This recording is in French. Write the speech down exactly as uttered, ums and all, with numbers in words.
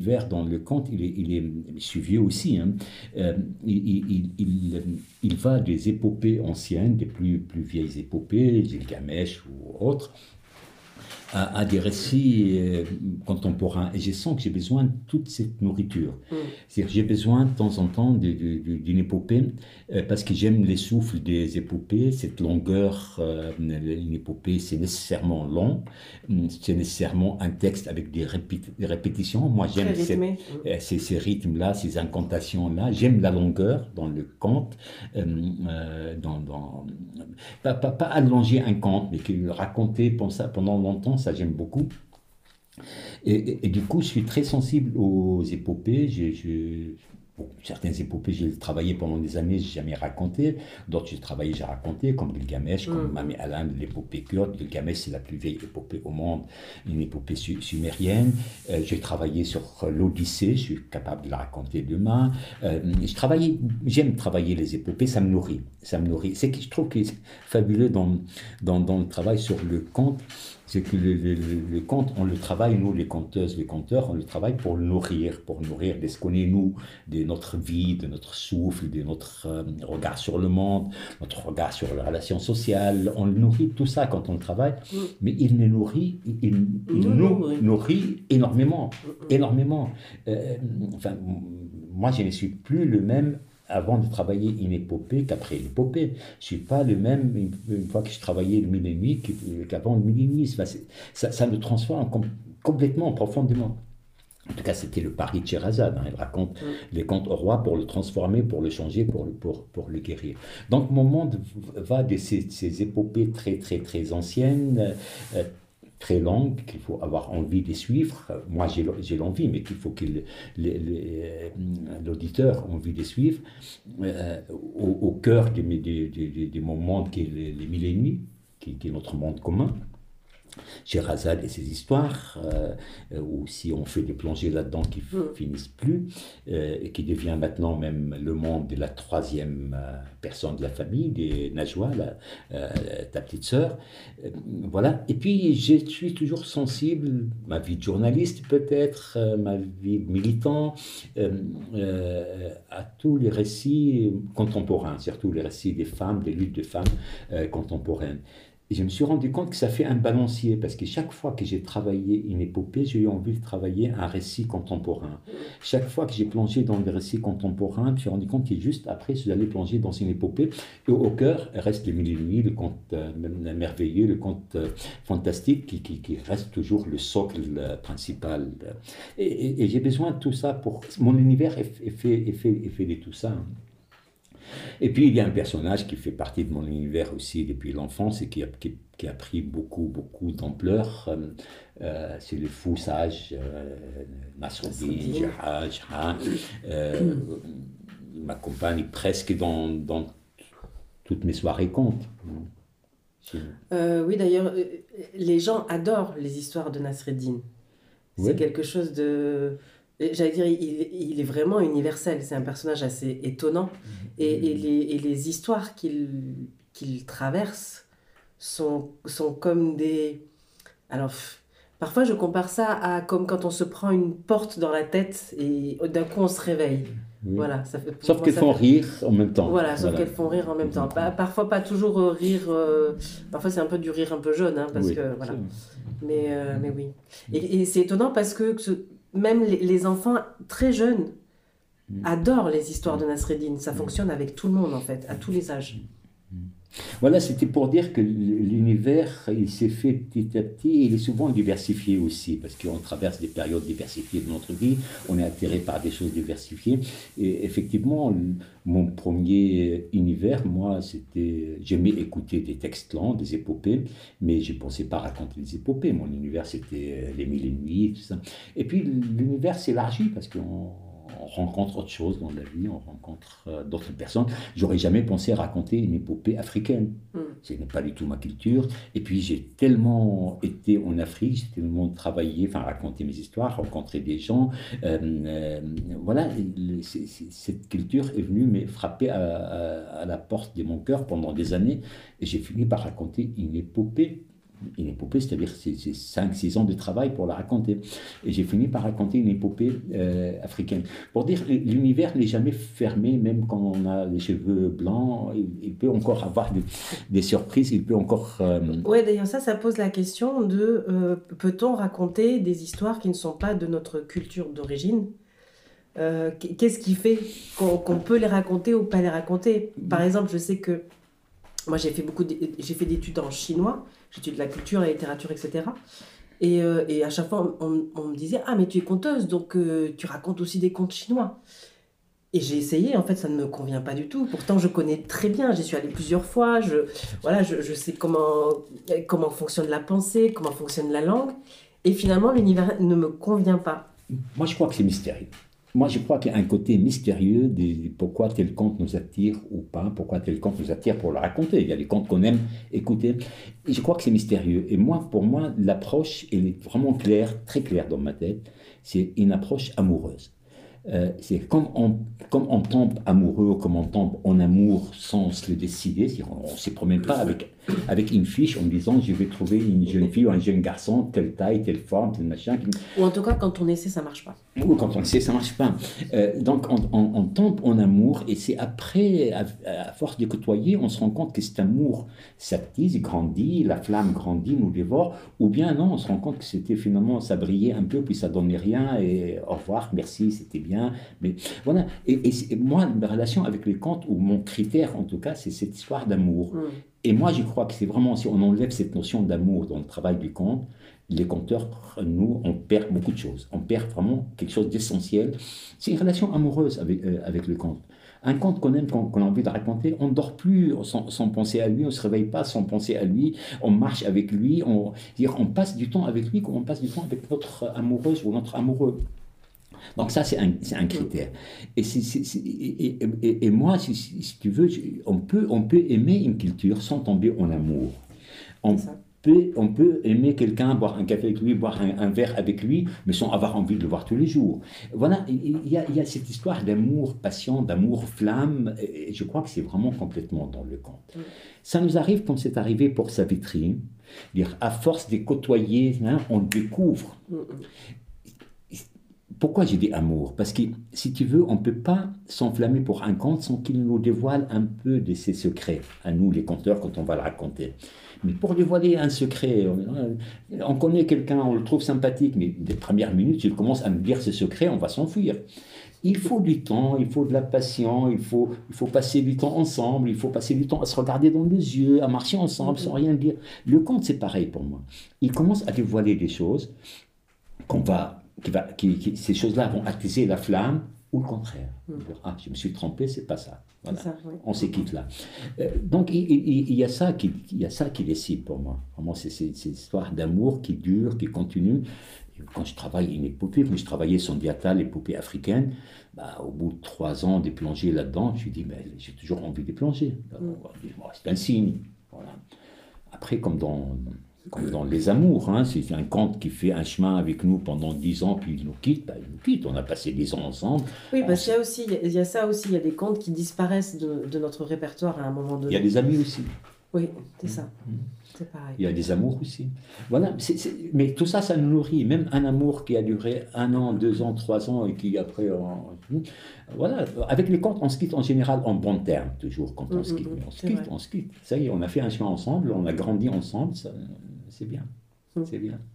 l'univers dans le conte, il est, il est, je suis vieux aussi, hein, euh, il, il, il, il va des épopées anciennes, des plus, plus vieilles épopées, Gilgamesh ou autres, à, à des récits euh, contemporains. Et je sens que j'ai besoin de toute cette nourriture. Mm. C'est-à-dire que j'ai besoin de temps en temps de- de- de- d'une épopée euh, parce que j'aime les souffles des épopées, cette longueur. Euh, une épopée, c'est nécessairement long, hum, c'est nécessairement un texte avec des, répé- des répétitions. Moi, Très j'aime cette- rythmé. Mm. euh, ces, ces rythmes-là, ces incantations-là. J'aime la longueur dans le conte, euh, euh, dans, dans- pas, pas, pas allonger un conte, mais que raconter pendant, ça, pendant longtemps, ça j'aime beaucoup. Et, et- et du coup, je suis très sensible aux épopées. J'ai, je- bon, certaines épopées, j'ai travaillé pendant des années, j'ai jamais raconté. D'autres, j'ai travaillé, j'ai raconté, comme Gilgamesh, comme Mm, Mami mm. Alan, l'épopée kurde. Gilgamesh, c'est la plus vieille épopée au monde, une épopée su- sumérienne. Euh, j'ai travaillé sur l'Odyssée, je suis capable de la raconter demain. Euh, je travaillais, j'aime travailler les épopées, ça me nourrit. Ça me nourrit. C'est que je trouve que c'est fabuleux dans, dans, dans le travail sur le conte, c'est que le, le, le, le conte, on le travaille, nous, les conteuses, les conteurs, on le travaille pour le nourrir, pour nourrir de ce qu'on est, nous, de notre vie, de notre souffle, de notre euh, regard sur le monde, notre regard sur les relations sociales. On le nourrit, tout ça, quand on le travaille, Mm. mais il nous nourrit, il, il Nous nous nourrit. nourrit énormément, Mm, mm. énormément. Euh, enfin, moi, je ne suis plus le même avant de travailler une épopée qu'après l'épopée. Je ne suis pas le même une, une fois que je travaillais le mille et nuit qu'avant le mille et nuit. Enfin, ça, ça me transforme com complètement, profondément. En tout cas, c'était le pari de Sherazade. Hein. Il raconte Mm. les contes au roi pour le transformer, pour le changer, pour le, pour, pour le guérir. Donc, mon monde va de ces, ces épopées très, très, très anciennes, euh, très longues, qu'il faut avoir envie de suivre. Moi, j'ai l'envie, mais qu'il faut que l'auditeur ait envie de suivre. Euh, au, au cœur de, de, de, de mon monde qui est les, les mille et nuits, qui, qui est notre monde commun. Sherazade et ses histoires, euh, ou si on fait des plongées là-dedans qui Mm. finissent plus, euh, et qui devient maintenant même le monde de la troisième euh, personne de la famille, des Najwa, la, euh, ta petite sœur. Euh, voilà. Et puis, je suis toujours sensible, ma vie de journaliste peut-être, euh, ma vie de militant, euh, euh, à tous les récits contemporains, surtout les récits des femmes, des luttes de femmes euh, contemporaines. Et je me suis rendu compte que ça fait un balancier, parce que chaque fois que j'ai travaillé une épopée, j'ai eu envie de travailler un récit contemporain. Chaque fois que j'ai plongé dans des récits contemporains, je me suis rendu compte que juste après, je allais plonger dans une épopée. Et au cœur reste les mille et une nuits, le conte euh, merveilleux, le conte euh, fantastique, qui, qui, qui reste toujours le socle euh, principal. Et, et, et j'ai besoin de tout ça pour... Mon univers est, est, fait, est, fait, est fait de tout ça. Hein. Et puis, il y a un personnage qui fait partie de mon univers aussi depuis l'enfance et qui a, qui, qui a pris beaucoup, beaucoup d'ampleur. Euh, euh, c'est le fou sage, euh, Nasruddin, Jaha, Jaha. Euh, il m'accompagne presque dans, dans toutes mes soirées contes. Euh, oui, d'ailleurs, euh, les gens adorent les histoires de Nasreddin. C'est Oui. quelque chose de... J'allais dire, il, il est vraiment universel. C'est un personnage assez étonnant. Et, et, les, et les histoires qu'il qu'il traverse sont, sont comme des... Alors, pff, parfois, je compare ça à comme quand on se prend une porte dans la tête et d'un coup, on se réveille. Oui. Voilà, ça fait, pour Sauf moi, qu'elles ça font fait... rire en même temps. Voilà, sauf Voilà. qu'elles font rire en même temps. Pas- parfois, pas toujours euh, rire... euh, Parfois, c'est un peu du rire un peu jaune, hein, parce Oui. que... Voilà. Mais, euh, mais oui. Et, et c'est étonnant parce que ce- même les, les enfants très jeunes adorent les histoires de Nasreddin. Ça fonctionne avec tout le monde, en fait, à tous les âges. Voilà, c'était pour dire que l'univers, il s'est fait petit à petit, et il est souvent diversifié aussi, parce qu'on traverse des périodes diversifiées de notre vie, on est attiré par des choses diversifiées. Et effectivement, mon premier univers, moi, c'était, j'aimais écouter des textes lents, des épopées, mais je ne pensais pas raconter des épopées. Mon univers, c'était les mille et une nuits, tout ça. Et puis, l'univers s'élargit, parce qu'on on rencontre autre chose dans la vie, on rencontre euh, d'autres personnes. J'aurais jamais pensé raconter une épopée africaine. Mm. Ce n'est pas du tout ma culture. Et puis j'ai tellement été en Afrique, j'ai tellement travaillé, enfin raconté mes histoires, rencontré des gens. Euh, euh, voilà, c'est, c'est, cette culture est venue me frapper à, à, à la porte de mon cœur pendant des années. Et j'ai fini par raconter une épopée. une épopée, c'est-à-dire c'est c'est cinq six ans de travail pour la raconter. Et j'ai fini par raconter une épopée euh, africaine. Pour dire, l'univers n'est jamais fermé, même quand on a les cheveux blancs, il, il peut encore avoir des, des surprises, il peut encore... euh, Ouais, d'ailleurs, ça, ça pose la question de euh, peut-on raconter des histoires qui ne sont pas de notre culture d'origine? Euh, qu- qu'est-ce qui fait qu'on qu'on peut les raconter ou pas les raconter? Par exemple, je sais que moi, j'ai fait beaucoup d'é- j'ai fait d'études en chinois, j'étudie la culture, la littérature, et cetera. Et, euh, et à chaque fois, on, on me disait, ah, mais tu es conteuse, donc euh, tu racontes aussi des contes chinois. Et j'ai essayé, en fait, ça ne me convient pas du tout. Pourtant, je connais très bien, j'y suis allée plusieurs fois, je, voilà, je, je sais comment, comment fonctionne la pensée, comment fonctionne la langue. Et finalement, l'univers ne me convient pas. Moi, je crois que c'est mystérieux. Moi, je crois qu'il y a un côté mystérieux de pourquoi tel conte nous attire ou pas, pourquoi tel conte nous attire pour le raconter. Il y a des contes qu'on aime écouter. Et je crois que c'est mystérieux. Et moi, pour moi, l'approche, elle est vraiment claire, très claire dans ma tête. C'est une approche amoureuse. Euh, c'est comme on, comme on tombe amoureux, comme on tombe en amour sans se le décider. C'est-à-dire on ne se promène pas avec, avec une fiche en disant je vais trouver une jeune fille ou un jeune garçon, telle taille, telle forme, tel machin. Ou en tout cas, quand on essaie, ça marche pas. Ou quand on le sait, ça ne marche pas. Euh, donc on, on- on tombe en amour et c'est après, à, à force de côtoyer, on se rend compte que cet amour s'attise, grandit, la flamme grandit, nous dévore. Ou bien non, on se rend compte que c'était finalement, ça brillait un peu, puis ça donnait rien et au revoir, merci, c'était bien. Mais voilà. Et, et c'est- moi, ma relation avec les contes, ou mon critère en tout cas, c'est cette histoire d'amour. Mm. Et moi, je crois que c'est vraiment, si on enlève cette notion d'amour dans le travail du conte, les conteurs, nous, on perd beaucoup de choses. On perd vraiment quelque chose d'essentiel. C'est une relation amoureuse avec, euh, avec le conte. Un conte qu'on aime, qu'on qu'on a envie de raconter, on ne dort plus sans, sans penser à lui, on ne se réveille pas sans penser à lui, on marche avec lui, on, dire, on passe du temps avec lui comme on passe du temps avec notre amoureuse ou notre amoureux. Donc ça, c'est un, c'est un critère. Et, c'est- c'est- c'est- et, et- et- et moi, si, si- si tu veux, je- on peut, on peut aimer une culture sans tomber en amour. On C'est ça. peut, on peut aimer quelqu'un, boire un café avec lui, boire un, un verre avec lui, mais sans avoir envie de le voir tous les jours. Voilà, il il y a, il y a cette histoire d'amour patient, d'amour flamme, et je crois que c'est vraiment complètement dans le conte. Mm. Ça nous arrive comme c'est arrivé pour Savitri, dire à force de côtoyer, hein, on découvre. Mm, mm. Pourquoi j'ai dit amour? Parce que, si tu veux, on ne peut pas s'enflammer pour un conte sans qu'il nous dévoile un peu de ses secrets, à nous les conteurs, quand on va le raconter. Mais pour dévoiler un secret, on, on connaît quelqu'un, on le trouve sympathique, mais des premières minutes, il commence à nous dire ses secrets, on va s'enfuir. Il faut du temps, il faut de la patience, il faut, il faut passer du temps ensemble, il faut passer du temps à se regarder dans les yeux, à marcher ensemble sans rien dire. Le conte, c'est pareil pour moi. Il commence à dévoiler des choses qu'on va, qui va, qui, qui- ces choses-là vont attiser la flamme, ou le contraire. Mm. Ah, je me suis trompé, c'est pas ça. Voilà. C'est ça, oui. On s'équipe là. Euh, donc il, il- il y a ça qui, il y a ça qui décide pour moi. Vraiment, c'est c'est- c'est une histoire d'amour qui dure, qui continue. Et quand je travaille une épopée, quand je travaillais Sondiata, l'épopée africaine, bah, au bout de trois ans de plonger là-dedans, je me dis, mais j'ai toujours envie de plonger. Mm. Bon, c'est un signe. Voilà. Après, comme dans, comme dans Les Amours, hein, c'est un conte qui fait un chemin avec nous pendant dix ans, puis il nous quitte. Bah, il nous quitte, on a passé dix ans ensemble. Oui, On parce qu'il s- y a aussi, il y a ça aussi, il y a des contes qui disparaissent de, de notre répertoire à un moment Il y a donné. des amis aussi. Oui, c'est ça. Mm. C'est pareil. Il y a des amours aussi. Voilà, c'est- c'est- mais tout ça, ça nous nourrit. Même un amour qui a duré un an, deux ans, trois ans et qui après. en- Voilà, avec les contes, on se quitte en général en bons termes, toujours quand on Mm, se mm, quitte. mm, Mais on se c'est quitte, vrai. on se quitte. Ça y est, on a fait un chemin ensemble, on a grandi ensemble, ça- c'est bien. Mm. C'est bien.